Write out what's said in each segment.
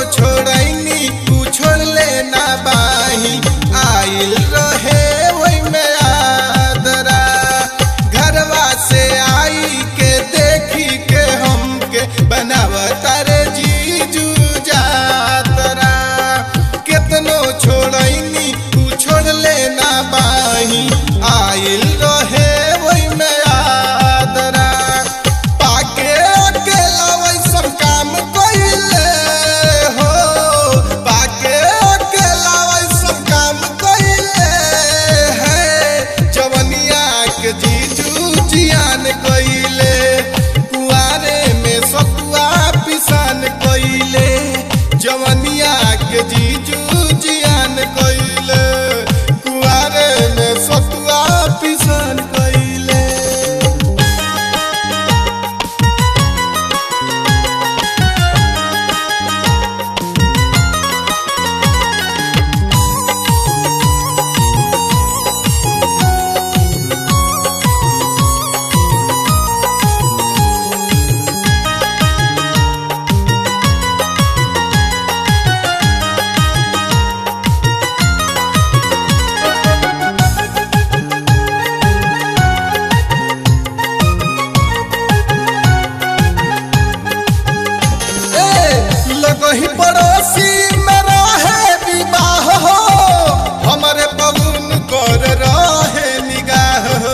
छोड़नी तू छोड़ लेना बाही आइल रहे वही में आदरा घरवा से आई के देखी के हमके बनावता रे जीजू जातरा कितनो छोड़नी तू छोड़ लेना बाही आइल रहे वही में आदरा पाके अकेला वैसन काम कइले हो पाके अकेला वैसन काम कइले है जवनिया के जीजू जियान कइले कुआरे में सतुआ पिसान कइले जवनिया के जीजू जियान कइले कुआरे में सतुआ पिसान कइले लगही पड़ोसी में रहे विवाह हो हमारे पवन कर रहे निगाह हो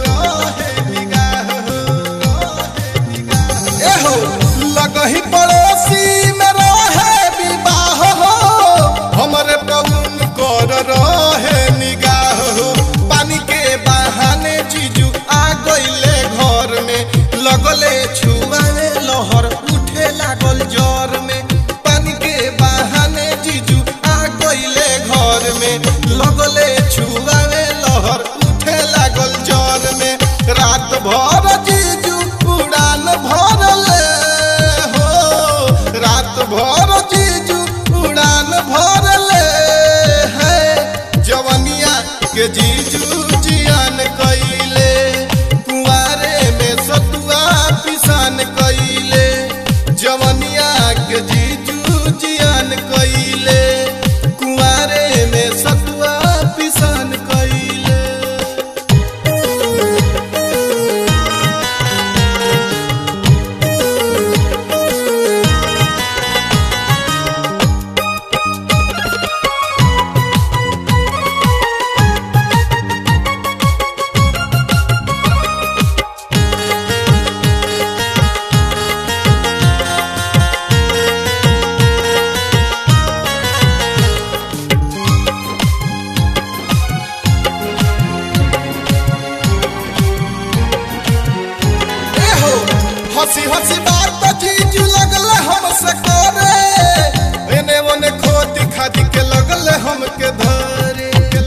एहो लगही पड़ोसी में रहे विवाह हो हमारे पवन कर रहे निगाह हो पानी के बहाने जीजू आ गइले घर में लगले छुआवे लहर उठे लागल जोर में पानी के बहाने जीजू आ गइले घर में लगले छुआवे लहर उठे लागल जोर में रात भर जीजू उड़ान भरले हो रात भर जीजू उड़ान भरले है जवनिया के जीजू जियान कइले कुआरे में सतुआ पिसान कइले जवनिया के जीजू जियान कइले कुआरे में सतुआ पिसान कइले हंसी हंसी बात जीजू लगले हमसे करे एने ओने खोदी खादी के लगले हमके धरे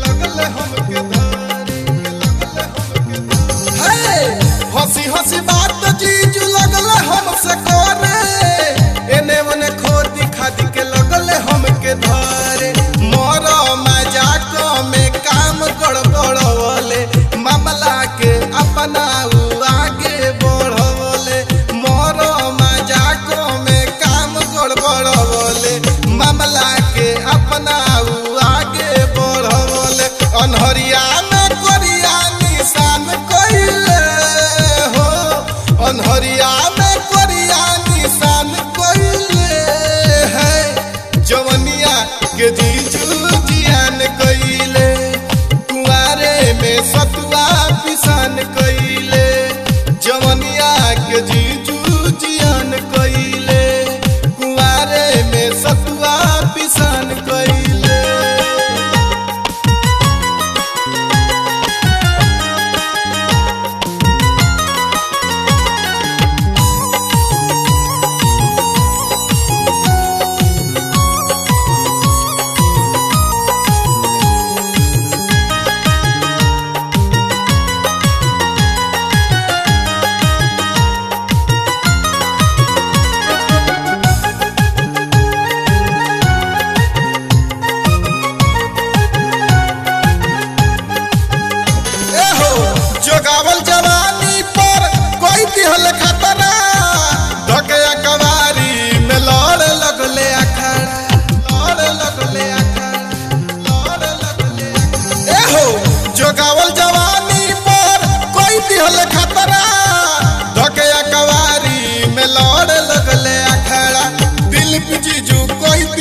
हंसी हंसी बात जीजू लगले हमसे करे एने ओने खोदी खादी के लगले हमके धरे मोर मजाक में काम गड़बड़वले मामला के अपना आगे बढ़वले मोर मजाक में काम गड़बड़वले मामला के अपना आगे बढ़वले अनहरिया में कोरिया निशान कइले हो अनहरिया में कोरिया निशान कइले है जवनिया के जीजू जियान कइले कुआरे में सतुआ पिसान कइले जवनिया के जीजू जियान कइले कुआरे में सतुआ पिसान कइले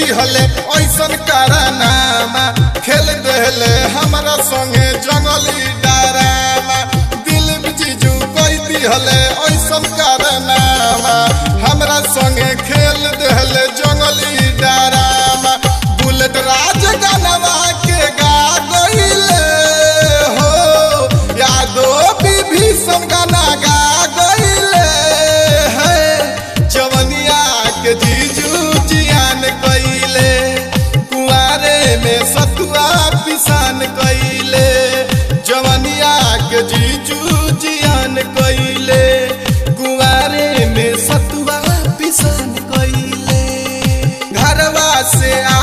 दिहले ऐसन कारनामा खेल देले हमरा संगे जंगली डरामा दिलीप जीजू कोई दिहले ऐसन कारनामा हमरा संगे खेल देले जंगली डरामा बुलेट राज गानवा के गा गइले हो यादो विभीषण गाना गा गइले है जवनिया के जीजू जियान कइले कुआरे में सतुआ पिसान कइले जवनिया के जीजू जियान कइले कुआरे में सतुआ पिसान कइले घरवा से